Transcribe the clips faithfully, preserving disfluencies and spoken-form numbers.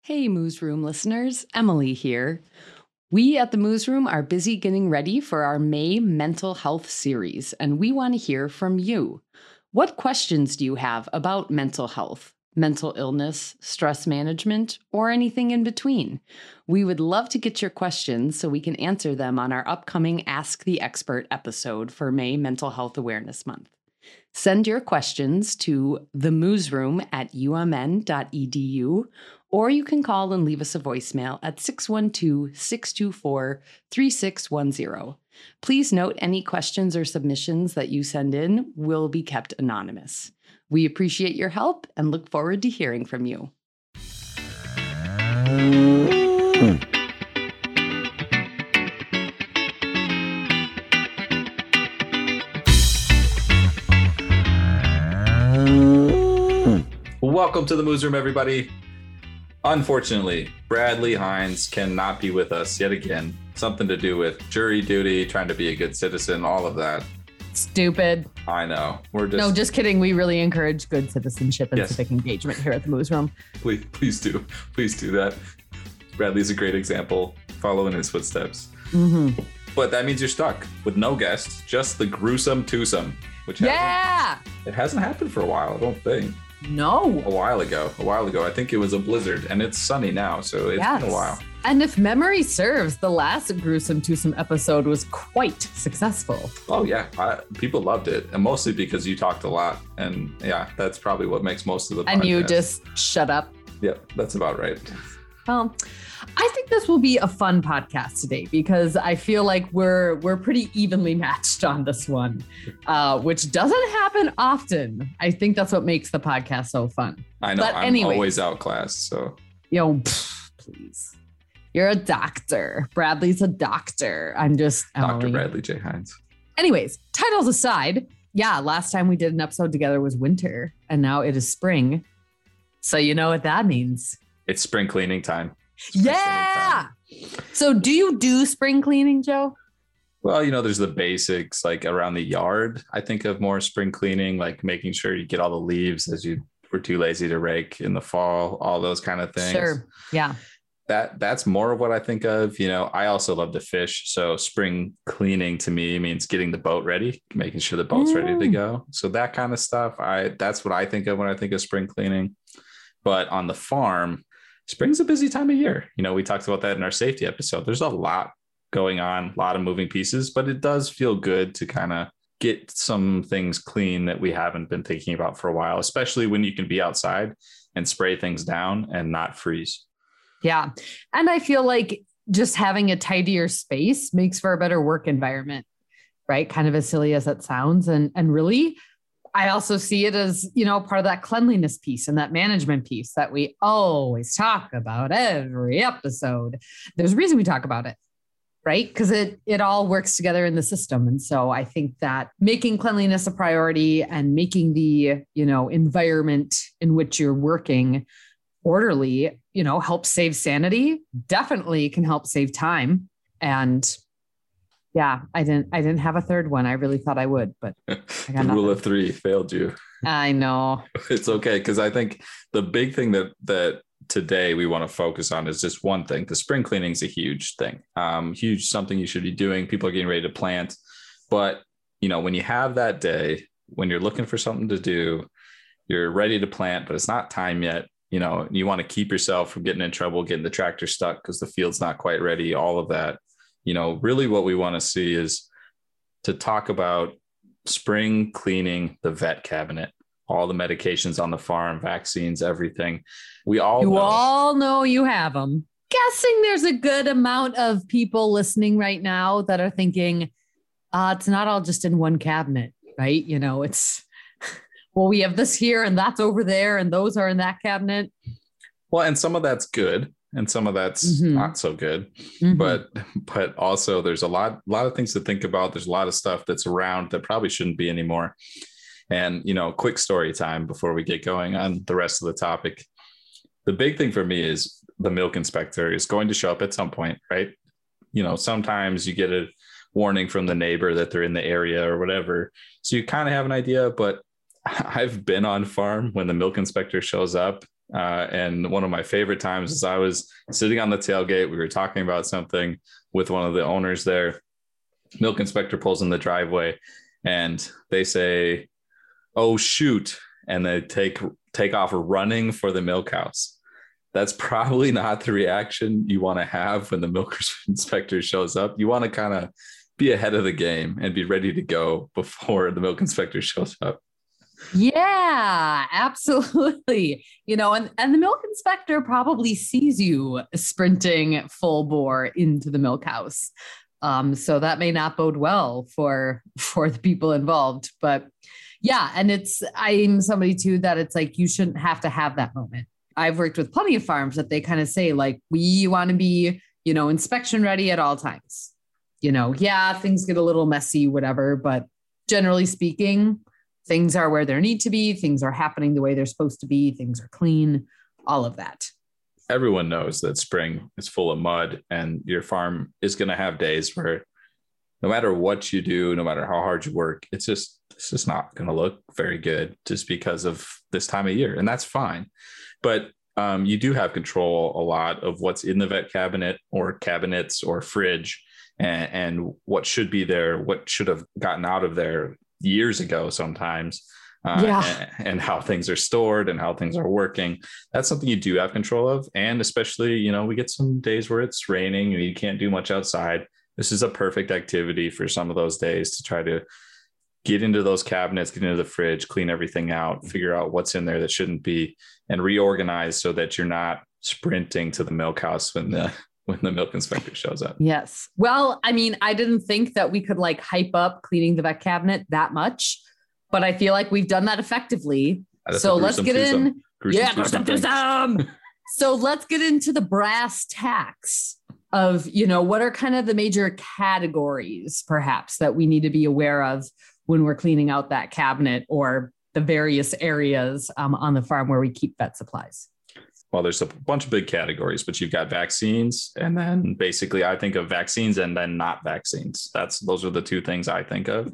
Hey, Moose Room listeners, Emily here. We at the Moose Room are busy getting ready for our May Mental Health series, and we want to hear from you. What questions do you have about mental health, mental illness, stress management, or anything in between? We would love to get your questions so we can answer them on our upcoming Ask the Expert episode for May Mental Health Awareness Month. Send your questions to themoosroom at u m n dot e d u, or you can call and leave us a voicemail at six one two, six two four, three six one zero. Please note any questions or submissions that you send in will be kept anonymous. We appreciate your help and look forward to hearing from you. Welcome to the Moose Room, everybody. Unfortunately, Bradley Hines cannot be with us yet again. Something to do with jury duty, trying to be a good citizen, all of that. Stupid. I know. We're just No, just kidding. We really encourage good citizenship and Yes. civic engagement here at the Moose Room. please, please do, please do that. Bradley's a great example. Follow in his footsteps. Mm-hmm. But that means you're stuck with no guests, just the gruesome twosome, which Yeah. hasn't, it hasn't happened for a while. I don't think. No. A while ago, a while ago. I think it was a blizzard, and it's sunny now, so it's Yes. been a while. And if memory serves, the last gruesome twosome episode was quite successful. Oh yeah, I, people loved it, and mostly because you talked a lot, and yeah, that's probably what makes most of the. And you podcast. just shut up. Yeah, that's about right. Well, I think this will be a fun podcast today because I feel like we're we're pretty evenly matched on this one, uh, which doesn't happen often. I think that's what makes the podcast so fun. I know But I'm anyways. always outclassed, so You know, pff, please. You're a doctor. Bradley's a doctor. I'm just Doctor Emily. Bradley J. Hines. Anyways, titles aside, yeah, last time we did an episode together was winter, and now it is spring. So you know what that means. It's spring cleaning time. Spring Yeah. cleaning time. So do you do spring cleaning, Joe? Well, you know, there's the basics like around the yard. I think of more spring cleaning, like making sure you get all the leaves as you were too lazy to rake in the fall, all those kind of things. Sure. Yeah. That that's more of what I think of. You know, I also love to fish. So spring cleaning to me means getting the boat ready, making sure the boat's ready to Mm. go. So that kind of stuff, I that's what I think of when I think of spring cleaning. But on the farm, spring's a busy time of year. You know, we talked about that in our safety episode. There's a lot going on, a lot of moving pieces, but it does feel good to kind of get some things clean that we haven't been thinking about for a while, especially when you can be outside and spray things down and not freeze. Yeah. And I feel like just having a tidier space makes for a better work environment, right? Kind of as silly as that sounds. And, and really, I also see it as, you know, part of that cleanliness piece and that management piece that we always talk about every episode. There's a reason we talk about it, right? Because it it all works together in the system. And so I think that making cleanliness a priority and making the, you know, environment in which you're working orderly, you know, helps save sanity, definitely can help save time. And yeah, I didn't I didn't have a third one. I really thought I would, but The got rule nothing. of three failed you. I know. It's okay, because I think the big thing that that today we want to focus on is just one thing. The spring cleaning is a huge thing, um, huge something you should be doing. People are getting ready to plant, but you know, when you have that day, when you're looking for something to do, you're ready to plant, but it's not time yet. You know, you want to keep yourself from getting in trouble, getting the tractor stuck because the field's not quite ready. All of that. You know, really what we want to see is to talk about spring cleaning the vet cabinet, all the medications on the farm, vaccines, everything. We all You know. all know you have them. Guessing there's a good amount of people listening right now that are thinking, uh, it's not all just in one cabinet, right? You know, it's, well, we have this here and that's over there and those are in that cabinet. Well, and some of that's good and some of that's Mhm. not so good. Mhm. But but also there's a lot, lot of things to think about. There's a lot of stuff that's around that probably shouldn't be anymore. And, you know, quick story time before we get going on the rest of the topic. The big thing for me is the milk inspector is going to show up at some point, right? You know, sometimes you get a warning from the neighbor that they're in the area or whatever. So you kind of have an idea, but I've been on farm when the milk inspector shows up Uh, and one of my favorite times is I was sitting on the tailgate. We were talking about something with one of the owners there. Milk inspector pulls in the driveway and they say, "Oh, shoot." And they take, take off running for the milk house. That's probably not the reaction you want to have when the milk inspector shows up. You want to kind of be ahead of the game and be ready to go before the milk inspector shows up. Yeah, absolutely. You know, and, and the milk inspector probably sees you sprinting full bore into the milk house. Um, so that may not bode well for, for the people involved, but yeah. And it's, I'm somebody too, that it's like, you shouldn't have to have that moment. I've worked with plenty of farms that they kind of say like, we want to be, you know, inspection ready at all times. You know, yeah, things get a little messy, whatever, but generally speaking, things are where they need to be. Things are happening the way they're supposed to be. Things are clean, all of that. Everyone knows that spring is full of mud and your farm is going to have days where no matter what you do, no matter how hard you work, it's just, it's just not going to look very good just because of this time of year. And that's fine. But um, you do have control a lot of what's in the vet cabinet or cabinets or fridge and, and what should be there, what should have gotten out of there years ago sometimes. Uh, yeah. and, and how things are stored and how things are working. That's something you do have control of. And especially, you know, we get some days where it's raining and you can't do much outside. This is a perfect activity for some of those days to try to get into those cabinets, get into the fridge, clean everything out, figure out what's in there that shouldn't be, and reorganize so that you're not sprinting to the milk house when the when the milk inspector shows up. Yes. Well, I mean, I didn't think that we could like hype up cleaning the vet cabinet that much, but I feel like we've done that effectively. So let's get in. Yeah, gruesome, gruesome. So let's get into the brass tacks of, you know, what are kind of the major categories perhaps that we need to be aware of when we're cleaning out that cabinet or the various areas um, on the farm where we keep vet supplies. Well, there's a bunch of big categories, but you've got vaccines. And then basically I think of vaccines and then not vaccines. That's, those are the two things I think of.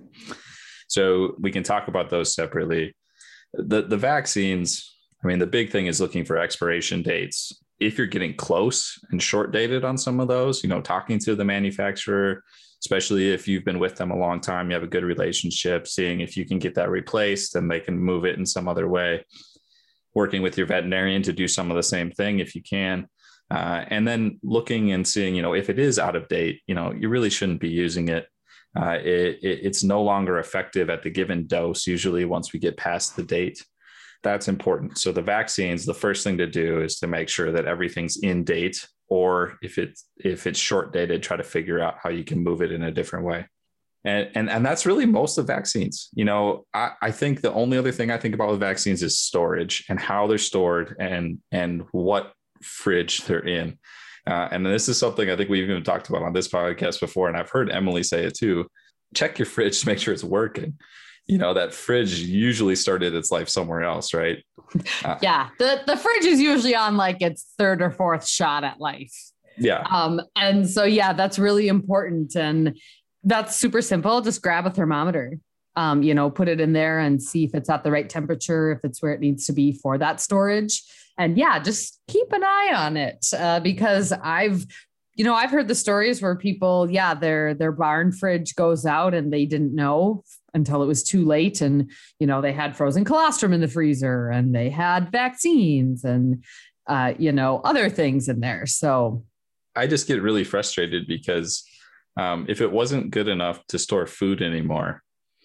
So we can talk about those separately. The, the vaccines, I mean, the big thing is looking for expiration dates. If you're getting close and short dated on some of those, you know, talking to the manufacturer, especially if you've been with them a long time, you have a good relationship, seeing if you can get that replaced and they can move it in some other way. Working with your veterinarian to do some of the same thing if you can. Uh, and then looking and seeing, you know, if it is out of date, you know, you really shouldn't be using it. Uh, it, it it's no longer effective at the given dose, usually once we get past the date. That's important. So the vaccines, the first thing to do is to make sure that everything's in date, or if it's, if it's short dated, try to figure out how you can move it in a different way. And, and, and that's really most of vaccines. You know, I, I think the only other thing I think about with vaccines is storage and how they're stored and, and what fridge they're in. Uh, and this is something I think we've even talked about on this podcast before. And I've heard Emily say it too. Check your fridge to make sure it's working. You know, that fridge usually started its life somewhere else, right? Uh, yeah. The, the fridge is usually on like its third or fourth shot at life. Yeah. Um, and so, yeah, that's really important. And that's super simple. Just grab a thermometer, um, you know, put it in there and see if it's at the right temperature, if it's where it needs to be for that storage. And yeah, just keep an eye on it uh, because I've, you know, I've heard the stories where people, yeah, their, their barn fridge goes out and they didn't know until it was too late. And, you know, they had frozen colostrum in the freezer and they had vaccines and, uh, you know, other things in there. So I just get really frustrated because Um, if it wasn't good enough to store food anymore,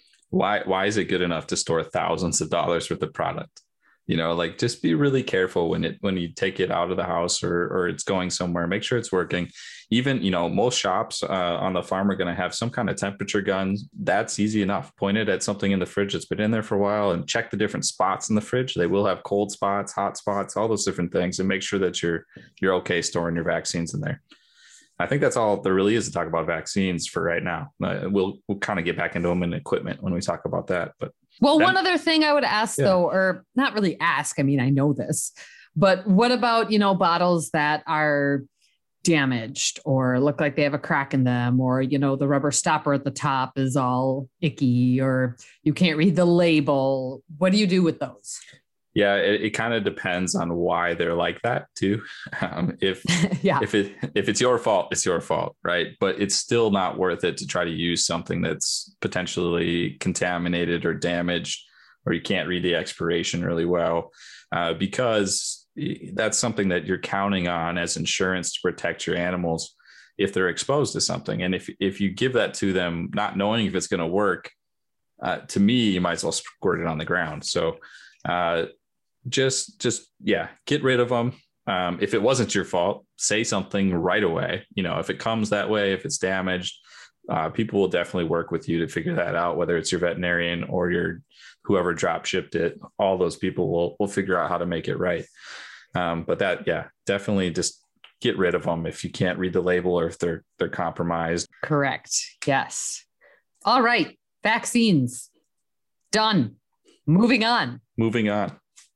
why why is it good enough to store thousands of dollars worth of product? You know, like just be really careful when it when you take it out of the house or or it's going somewhere. Make sure it's working. Even, you know, most shops uh, on the farm are going to have some kind of temperature gun. That's easy enough. Point it at something in the fridge that's been in there for a while and check the different spots in the fridge. They will have cold spots, hot spots, all those different things, and make sure that you're you're okay storing your vaccines in there. I think that's all there really is to talk about vaccines for right now. Uh, we'll we'll kind of get back into them in equipment when we talk about that. But well, then, one other thing I would ask yeah. though, or not really ask, I mean, I know this, but what about, you know, bottles that are damaged or look like they have a crack in them, or, you know, the rubber stopper at the top is all icky, or you can't read the label. What do you do with those? Yeah, it, it kind of depends on why they're like that too. Um, if yeah. if it if it's your fault, it's your fault, right? But it's still not worth it to try to use something that's potentially contaminated or damaged, or you can't read the expiration really well, uh, because that's something that you're counting on as insurance to protect your animals if they're exposed to something. And if if you give that to them, not knowing if it's going to work, uh, to me, you might as well squirt it on the ground. So. Uh, just just yeah get rid of them. Um, if it wasn't your fault, say something right away. You know, if it comes that way, if it's damaged, uh, people will definitely work with you to figure that out, whether it's your veterinarian or your whoever drop shipped it. All those people will will figure out how to make it right. Um, but that yeah definitely just get rid of them if you can't read the label or if they're they're compromised. Correct. Yes. All right, vaccines done. Moving on moving on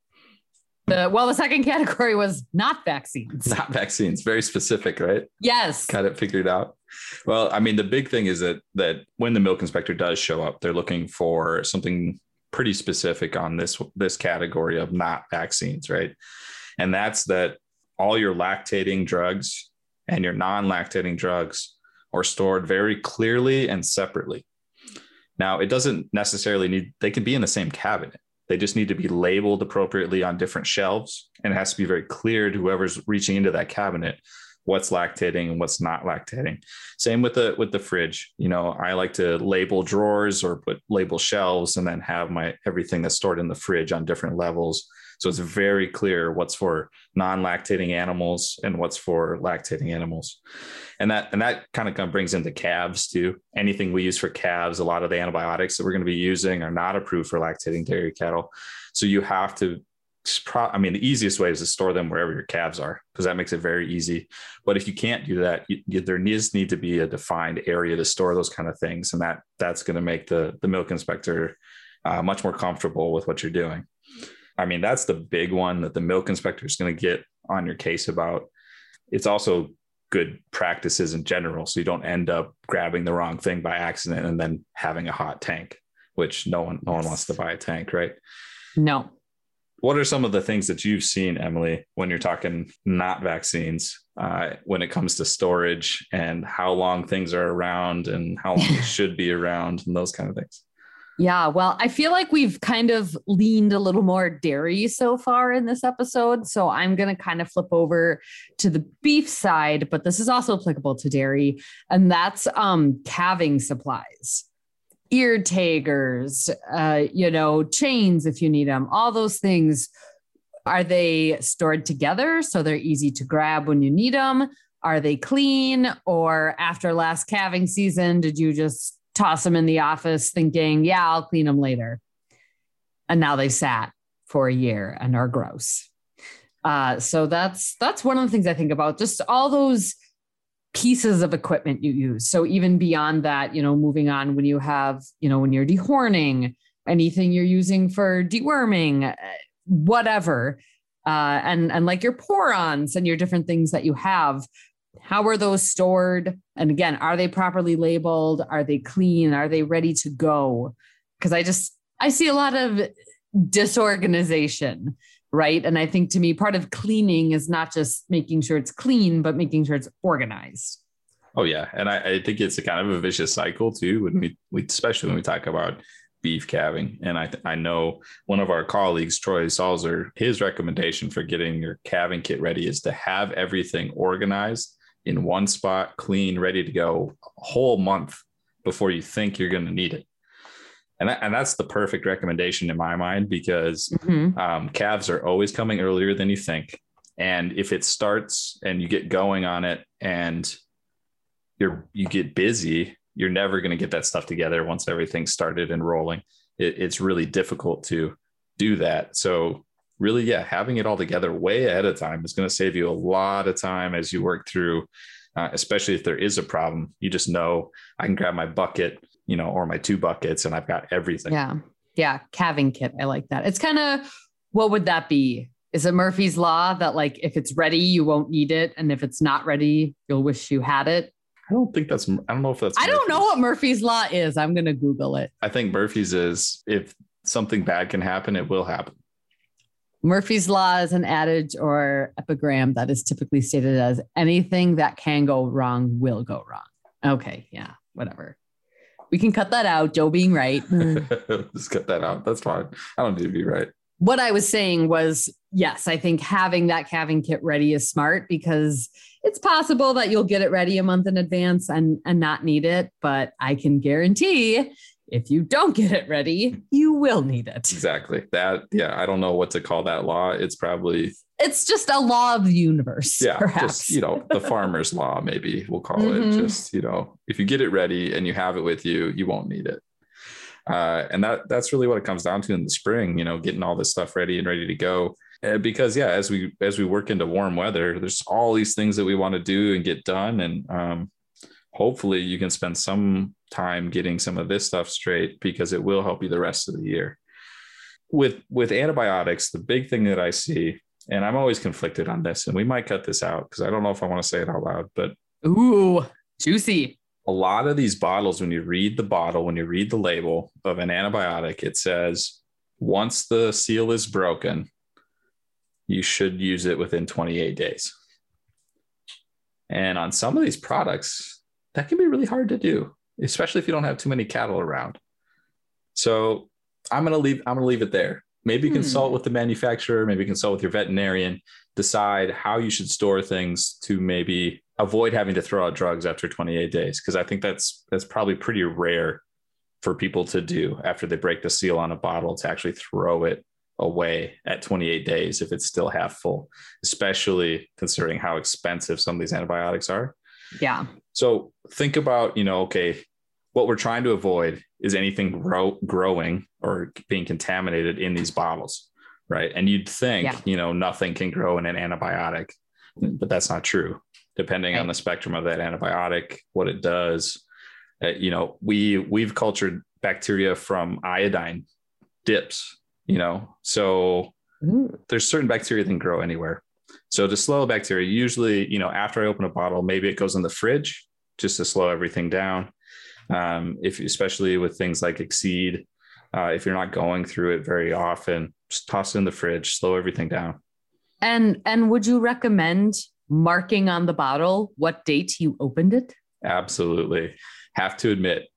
The, well, the second category was not vaccines. Not vaccines. Very specific, right? Yes. Got it figured out. Well, I mean, the big thing is that that when the milk inspector does show up, they're looking for something pretty specific on this this category of not vaccines, right? And that's that all your lactating drugs and your non-lactating drugs are stored very clearly and separately. Now, it doesn't necessarily need, they can be in the same cabinet. They just need to be labeled appropriately on different shelves. And it has to be very clear to whoever's reaching into that cabinet what's lactating and what's not lactating. Same with the with the fridge. You know, I like to label drawers or put label shelves and then have my everything that's stored in the fridge on different levels. So it's very clear what's for non-lactating animals and what's for lactating animals. And that and that kind of brings into calves too. Anything we use for calves, a lot of the antibiotics that we're going to be using are not approved for lactating dairy cattle. So you have to, I mean, the easiest way is to store them wherever your calves are, because that makes it very easy. But if you can't do that, you, you, there needs need to be a defined area to store those kind of things. And that that's going to make the, the milk inspector uh, much more comfortable with what you're doing. I mean, that's the big one that the milk inspector is going to get on your case about. It's also good practices in general, so you don't end up grabbing the wrong thing by accident and then having a hot tank, which no one no one wants to buy a tank, right? No. What are some of the things that you've seen, Emily, when you're talking not vaccines, uh, when it comes to storage and how long things are around and how long they should be around and those kind of things? Yeah, well, I feel like we've kind of leaned a little more dairy so far in this episode. So I'm going to kind of flip over to the beef side, but this is also applicable to dairy. And that's um, calving supplies, ear tagers, uh, you know, chains if you need them, all those things. Are they stored together so they're easy to grab when you need them? Are they clean? Or after last calving season, did you just toss them in the office thinking, yeah, I'll clean them later? And now they've sat for a year and are gross. Uh, so that's, that's one of the things I think about, just all those pieces of equipment you use. So even beyond that, you know, moving on, when you have, you know, when you're dehorning, anything you're using for deworming, whatever, uh, and, and like your porons and your different things that you have, how are those stored? And again, are they properly labeled? Are they clean? Are they ready to go? Because I just, I see a lot of disorganization, right? And I think to me, part of cleaning is not just making sure it's clean, but making sure it's organized. Oh yeah. And I, I think it's a kind of a vicious cycle too, when we, we especially when we talk about beef calving. And I, I know one of our colleagues, Troy Salzer, his recommendation for getting your calving kit ready is to have everything organized in one spot, clean, ready to go a whole month before you think you're going to need it. And, that, and that's the perfect recommendation in my mind, because mm-hmm. um, calves are always coming earlier than you think. And if it starts and you get going on it and you're, you get busy, you're never going to get that stuff together once everything's started and rolling. It, it's really difficult to do that. So really, yeah, having it all together way ahead of time is going to save you a lot of time as you work through, uh, especially if there is a problem. You just know I can grab my bucket, you know, or my two buckets, and I've got everything. Yeah. Yeah. Calving kit. I like that. It's kind of, what would that be? Is it Murphy's Law that like, if it's ready, you won't need it, and if it's not ready, you'll wish you had it? I don't think that's, I don't know if that's, I don't know what Murphy's Law is. I'm going to Google it. I think Murphy's is, if something bad can happen, it will happen. Murphy's Law is an adage or epigram that is typically stated as anything that can go wrong will go wrong. Okay. Yeah. Whatever. We can cut that out. Joe being right. Just cut that out. That's fine. I don't need to be right. What I was saying was, yes, I think having that calving kit ready is smart because it's possible that you'll get it ready a month in advance and, and not need it. But I can guarantee if you don't get it ready, you will need it. Exactly. That, yeah, I don't know what to call that law. It's probably... It's just a law of the universe. Yeah, perhaps. Just, you know, the farmer's law, maybe we'll call Mm-hmm. it. Just, you know, if you get it ready and you have it with you, you won't need it. Uh, and that that's really what it comes down to in the spring, you know, getting all this stuff ready and ready to go. Uh, because, yeah, as we as we work into warm weather, there's all these things that we want to do and get done. And um, hopefully you can spend some time getting some of this stuff straight because it will help you the rest of the year. With with antibiotics, the big thing that I see, and I'm always conflicted on this, and we might cut this out because I don't know if I want to say it out loud, but Ooh, juicy. A lot of these bottles, when you read the bottle, when you read the label of an antibiotic, it says once the seal is broken, you should use it within twenty-eight days. And on some of these products, that can be really hard to do, especially if you don't have too many cattle around. So I'm going to leave, I'm going to leave it there. Maybe Hmm. consult with the manufacturer, maybe consult with your veterinarian, decide how you should store things to maybe avoid having to throw out drugs after twenty-eight days. Cause I think that's, that's probably pretty rare for people to do after they break the seal on a bottle to actually throw it away at twenty-eight days if it's still half full, especially considering how expensive some of these antibiotics are. Yeah. So think about, you know, okay, what we're trying to avoid is anything grow, growing or being contaminated in these bottles, right? And you'd think, Yeah. you know, nothing can grow in an antibiotic, but that's not true. Depending Right. on the spectrum of that antibiotic, what it does, uh, you know, we we've cultured bacteria from iodine dips, you know, so Ooh. there's certain bacteria that can grow anywhere. So to slow bacteria, usually, you know, after I open a bottle, maybe it goes in the fridge just to slow everything down. Um, if especially with things like Exceed, uh, if you're not going through it very often, just toss it in the fridge, slow everything down. And and would you recommend marking on the bottle what date you opened it? Absolutely. Have to admit,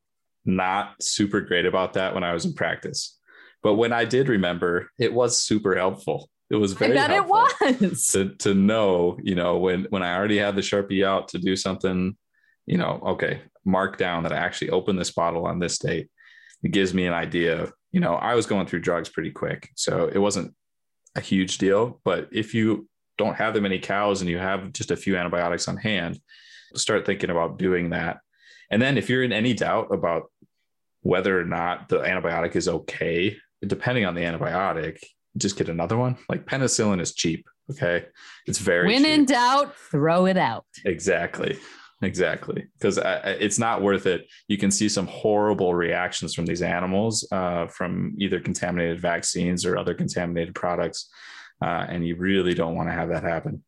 not super great about that when I was in practice. But when I did remember, it was super helpful. It was very I bet helpful it was. to, to know, you know, when, when I already had the Sharpie out to do something, you know, okay, mark down that I actually opened this bottle on this date. It gives me an idea of, you know, I was going through drugs pretty quick, so it wasn't a huge deal. But if you don't have that many cows and you have just a few antibiotics on hand, start thinking about doing that. And then if you're in any doubt about whether or not the antibiotic is okay, depending on the antibiotic, just get another one. Like penicillin is cheap. Okay. It's very When cheap. in doubt, throw it out. Exactly. Exactly. Because it's not worth it. You can see some horrible reactions from these animals uh, from either contaminated vaccines or other contaminated products. Uh, and you really don't want to have that happen.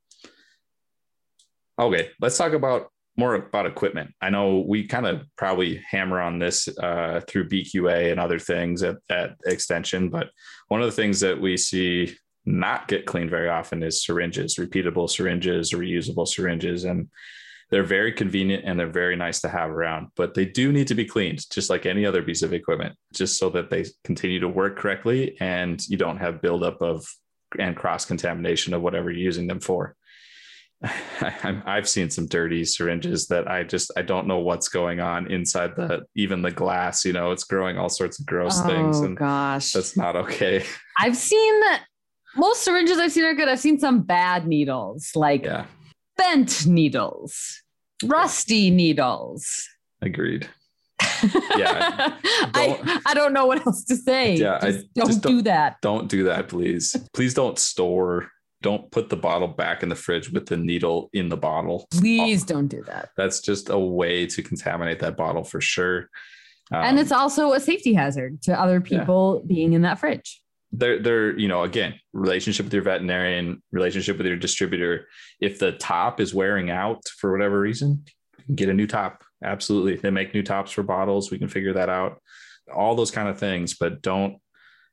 Okay, let's talk about more about equipment. I know we kind of probably hammer on this uh, through B Q A and other things at, at Extension, but one of the things that we see not get cleaned very often is syringes, repeatable syringes, or reusable syringes. And they're very convenient and they're very nice to have around, but they do need to be cleaned just like any other piece of equipment, just so that they continue to work correctly and you don't have buildup of and cross-contamination of whatever you're using them for. I, I've seen some dirty syringes that I just, I don't know what's going on inside the, even the glass, you know, it's growing all sorts of gross oh, things. And gosh. that's not okay. I've seen most syringes I've seen are good. I've seen some bad needles, like Yeah, bent needles, rusty needles. agreed. Yeah. I, I don't know what else to say. Yeah, I Just don't just do don't- that. Don't do that, please. Please don't store, don't put the bottle back in the fridge with the needle in the bottle. Please don't do that. That's just a way to contaminate that bottle for sure. Um, And it's also a safety hazard to other people being in that fridge. they're, they're, you know, again, relationship with your veterinarian, relationship with your distributor. If the top is wearing out for whatever reason, you can get a new top. Absolutely. They make new tops for bottles. We can figure that out. All those kind of things, but don't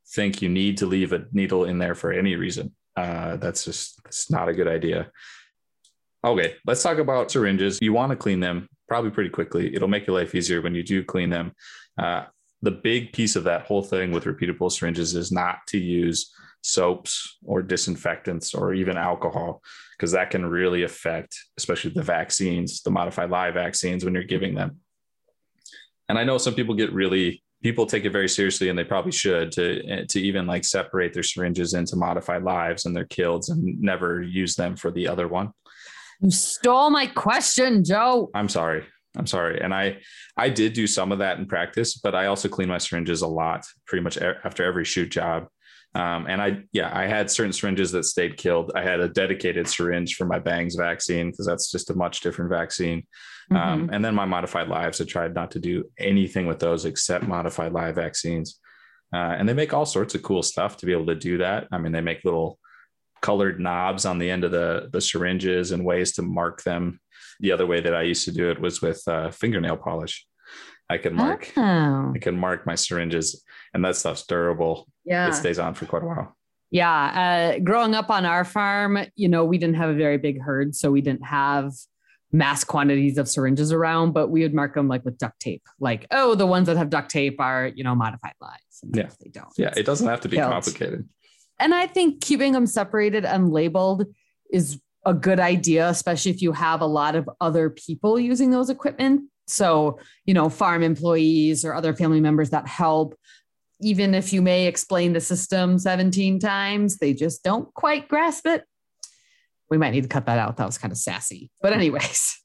think you need to leave a needle in there for any reason. Uh, that's just, it's not a good idea. Okay, let's talk about syringes. You want to clean them probably pretty quickly. It'll make your life easier when you do clean them. Uh, the big piece of that whole thing with repeatable syringes is not to use soaps or disinfectants or even alcohol, because that can really affect, especially the vaccines, the modified live vaccines, when you're giving them. And I know some people get really, people take it very seriously, and they probably should, to, to even like separate their syringes into modified lives and their kills and never use them for the other one. You stole my question, Joe. I'm sorry. I'm sorry. And I, I did do some of that in practice, but I also clean my syringes a lot, pretty much after every shoot job. Um, and I, yeah, I had certain syringes that stayed killed. I had a dedicated syringe for my bangs vaccine, because that's just a much different vaccine. Mm-hmm. Um, and then my modified lives, I tried not to do anything with those except modified live vaccines. Uh, and they make all sorts of cool stuff to be able to do that. I mean, they make little colored knobs on the end of the, the syringes and ways to mark them. The other way that I used to do it was with uh, fingernail polish. I can mark, oh. I can mark my syringes, and that stuff's durable. Yeah. It stays on for quite a while. Yeah. Uh, growing up on our farm, you know, we didn't have a very big herd, so we didn't have mass quantities of syringes around, but we would mark them like with duct tape. Like, oh, the ones that have duct tape are, you know, modified lives. And yeah. They don't. Yeah. It doesn't have to be killed. complicated. And I think keeping them separated and labeled is a good idea, especially if you have a lot of other people using those equipment. So, you know, farm employees or other family members that help, even if you may explain the system seventeen times, they just don't quite grasp it. We might need to cut that out. That was kind of sassy, but anyways.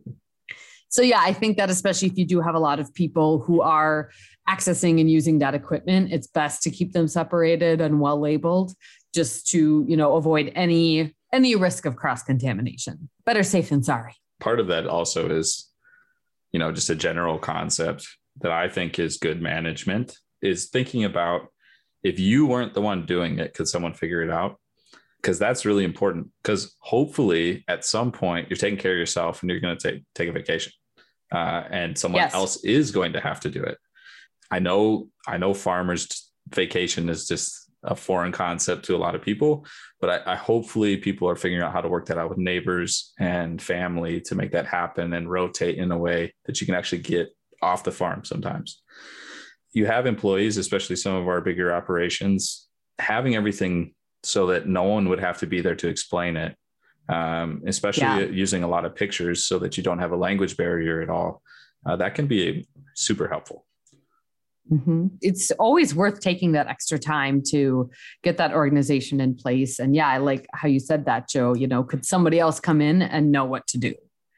So yeah, I think that especially if you do have a lot of people who are accessing and using that equipment, it's best to keep them separated and well labeled, just to, you know, avoid any, any risk of cross-contamination. Better safe than sorry. Part of that also is, you know, just a general concept that I think is good management, is thinking about, if you weren't the one doing it, could someone figure it out? Because that's really important, because hopefully at some point you're taking care of yourself and you're going to take, take a vacation uh, and someone yes. else is going to have to do it. I know, I know farmers' vacation is just a foreign concept to a lot of people, but I, I hopefully people are figuring out how to work that out with neighbors and family to make that happen and rotate in a way that you can actually get off the farm sometimes. You have employees, especially some of our bigger operations, having everything so that no one would have to be there to explain it, um, especially yeah. using a lot of pictures so that you don't have a language barrier at all. Uh, that can be super helpful. Mm-hmm. It's always worth taking that extra time to get that organization in place. And yeah, I like how you said that, Joe. You know, could somebody else come in and know what to do?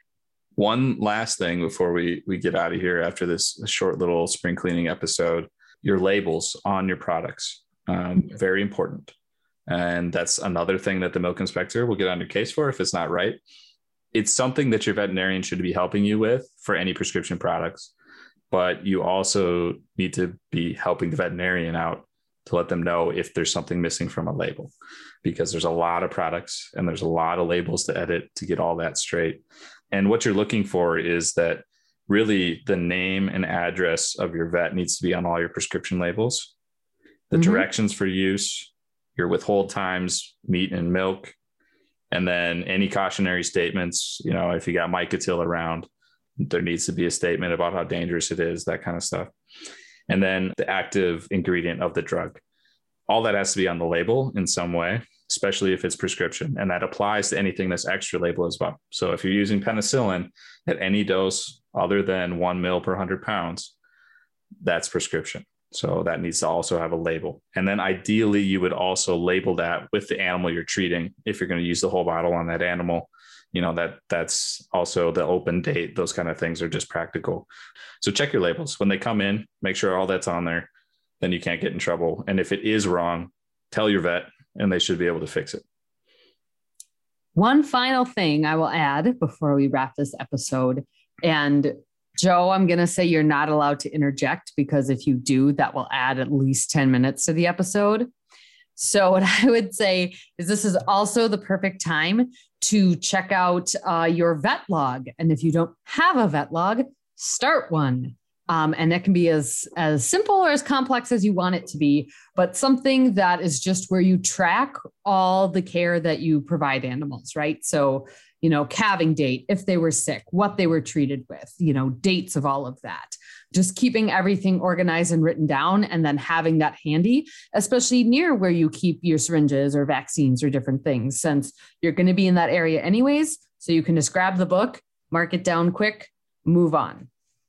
One last thing before we, we get out of here after this short little spring cleaning episode, your labels on your products, um, very important. And that's another thing that the milk inspector will get on your case for if it's not right. It's something that your veterinarian should be helping you with for any prescription products, but you also need to be helping the veterinarian out to let them know if there's something missing from a label, because there's a lot of products and there's a lot of labels to edit to get all that straight. And what you're looking for is that really the name and address of your vet needs to be on all your prescription labels, the mm-hmm. directions for use, your withhold times, meat and milk, and then any cautionary statements. You know, if you got Micotil around, there needs to be a statement about how dangerous it is, that kind of stuff. And then the active ingredient of the drug. All that has to be on the label in some way, especially if it's prescription. And that applies to anything that's extra label as well. So if you're using penicillin at any dose other than one mil per one hundred pounds, that's prescription. So that needs to also have a label. And then ideally, you would also label that with the animal you're treating. If you're going to use the whole bottle on that animal, you know, that that's also the open date. Those kind of things are just practical. So check your labels when they come in, make sure all that's on there, then you can't get in trouble. And if it is wrong, tell your vet and they should be able to fix it. One final thing I will add before we wrap this episode, and Joe, I'm going to say you're not allowed to interject, because if you do, that will add at least ten minutes to the episode. So what I would say is this is also the perfect time to check out uh, your vet log. And if you don't have a vet log, start one. Um, and that can be as, as simple or as complex as you want it to be, but something that is just where you track all the care that you provide animals, right? So, you know, calving date, if they were sick, what they were treated with, you know, dates of all of that, just keeping everything organized and written down, and then having that handy, especially near where you keep your syringes or vaccines or different things, since you're going to be in that area anyways. So you can just grab the book, mark it down quick, move on.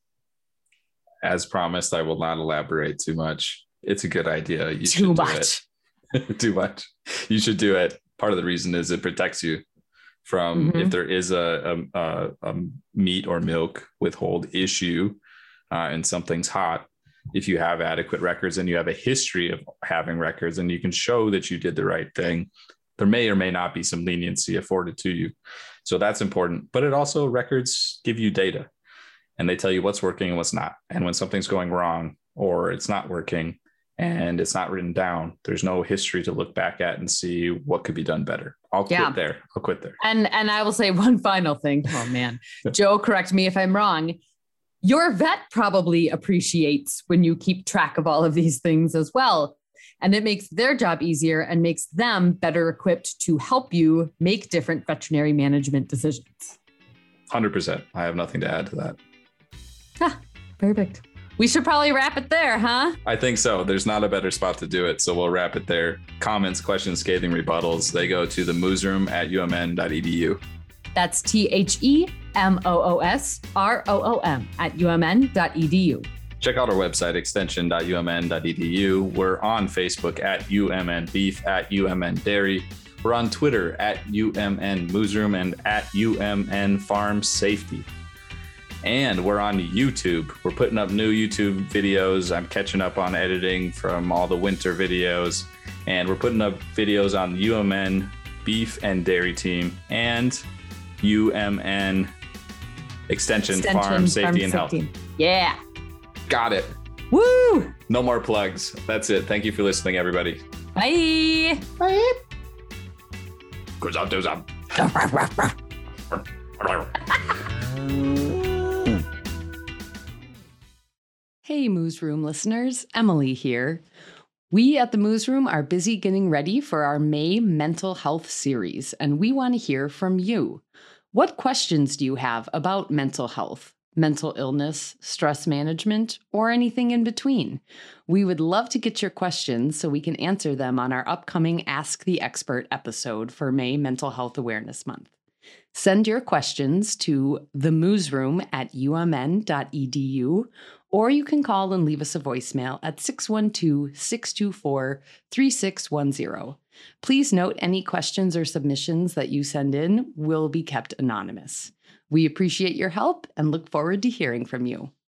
As promised, I will not elaborate too much. It's a good idea. You too much. too much. You should do it. Part of the reason is it protects you from mm-hmm. if there is a, a, a, a meat or milk withhold issue uh, and something's hot. If you have adequate records and you have a history of having records and you can show that you did the right thing, there may or may not be some leniency afforded to you. So that's important. But it also, records give you data. And they tell you what's working and what's not. And when something's going wrong or it's not working and it's not written down, there's no history to look back at and see what could be done better. I'll quit yeah. there. I'll quit there. And and I will say one final thing. Oh, man. Joe, correct me if I'm wrong. Your vet probably appreciates when you keep track of all of these things as well. And it makes their job easier and makes them better equipped to help you make different veterinary management decisions. one hundred percent. I have nothing to add to that. Ah, perfect. We should probably wrap it there, huh? I think so. There's not a better spot to do it. So we'll wrap it there. Comments, questions, scathing rebuttals, they go to the moosroom at u m n dot e d u. That's T H E M O O S R O O M at u m n dot e d u. Check out our website, extension dot u m n dot e d u. We're on Facebook at U M N Beef, at U M N Dairy. We're on Twitter at U M N Moosroom and at U M N Farm Safety. And we're on YouTube. We're putting up new YouTube videos. I'm catching up on editing from all the winter videos. And we're putting up videos on the U M N Beef and Dairy Team and U M N Extension, Extension Farm Safety Farm and Safety. Health. Yeah. Got it. Woo! No more plugs. That's it. Thank you for listening, everybody. Bye. Bye. Goes up, goes up. Hey, Moose Room listeners, Emily here. We at the Moose Room are busy getting ready for our May Mental Health series, and we want to hear from you. What questions do you have about mental health, mental illness, stress management, or anything in between? We would love to get your questions so we can answer them on our upcoming Ask the Expert episode for May Mental Health Awareness Month. Send your questions to the moosroom at u m n dot e d u, or you can call and leave us a voicemail at six one two, six two four, three six one zero. Please note any questions or submissions that you send in will be kept anonymous. We appreciate your help and look forward to hearing from you.